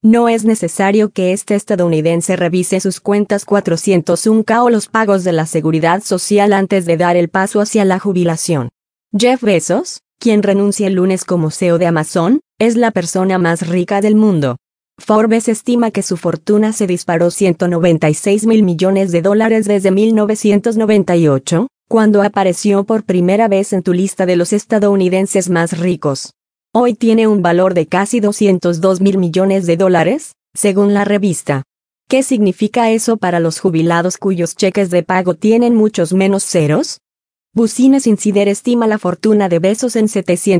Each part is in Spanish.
No es necesario que este estadounidense revise sus cuentas 401k o los pagos de la seguridad social antes de dar el paso hacia la jubilación. Jeff Bezos, quien renuncia el lunes como CEO de Amazon, es la persona más rica del mundo. Forbes estima que su fortuna se disparó $196 mil millones desde 1998, cuando apareció por primera vez en tu lista de los estadounidenses más ricos. Hoy tiene un valor de casi $202 mil millones, según la revista. ¿Qué significa eso para los jubilados cuyos cheques de pago tienen muchos menos ceros? Business Insider estima la fortuna de Bezos en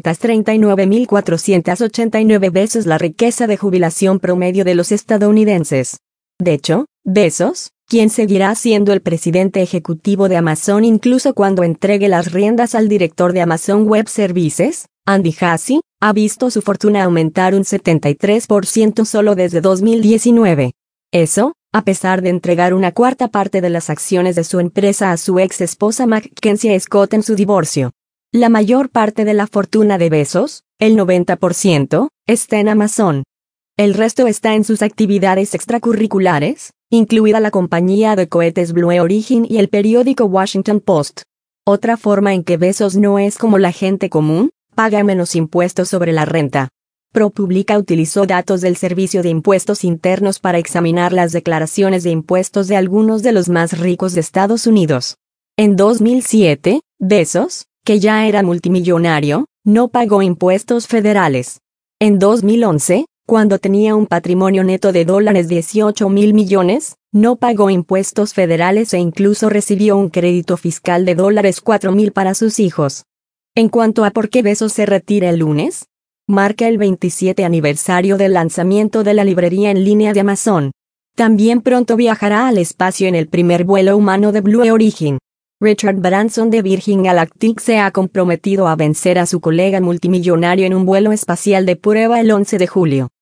739.489 veces la riqueza de jubilación promedio de los estadounidenses. De hecho, Bezos, quien seguirá siendo el presidente ejecutivo de Amazon incluso cuando entregue las riendas al director de Amazon Web Services, Andy Jassy, ha visto su fortuna aumentar un 73% solo desde 2019. Eso, a pesar de entregar una cuarta parte de las acciones de su empresa a su ex esposa Mackenzie Scott en su divorcio. La mayor parte de la fortuna de Bezos, el 90%, está en Amazon. El resto está en sus actividades extracurriculares, incluida la compañía de cohetes Blue Origin y el periódico Washington Post. Otra forma en que Bezos no es como la gente común, paga menos impuestos sobre la renta. ProPublica utilizó datos del Servicio de Impuestos Internos para examinar las declaraciones de impuestos de algunos de los más ricos de Estados Unidos. En 2007, Bezos, que ya era multimillonario, no pagó impuestos federales. En 2011, cuando tenía un patrimonio neto de $18 mil millones, no pagó impuestos federales e incluso recibió un crédito fiscal de $4 mil para sus hijos. En cuanto a por qué Bezos se retira el lunes, marca el 27 aniversario del lanzamiento de la librería en línea de Amazon. También pronto viajará al espacio en el primer vuelo humano de Blue Origin. Richard Branson de Virgin Galactic se ha comprometido a vencer a su colega multimillonario en un vuelo espacial de prueba el 11 de julio.